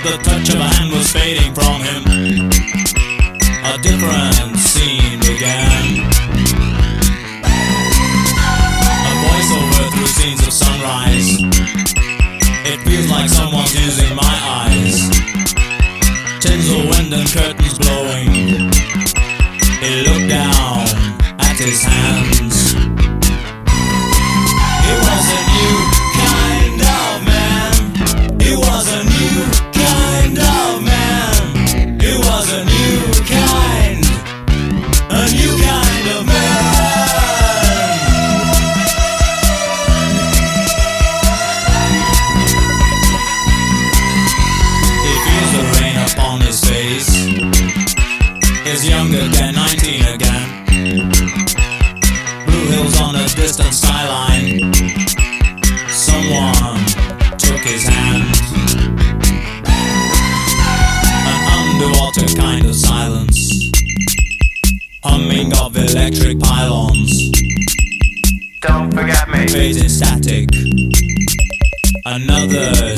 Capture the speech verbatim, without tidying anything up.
The touch of a hand was fading from him. A different scene began. A voiceover through scenes of sunrise. It feels like someone's using my eyes. Tinsel wind and curtains blowing. He looked down at his hands. He was a new kind of man. He was a new kind of man. He was a new kind, a new kind of man. He feels the rain upon his face. Is younger again, nineteen again. Blue hills on a distant skyline. Someone took his hand. An underwater kind of silence. Humming of electric pylons. Don't forget me. Fading static. Another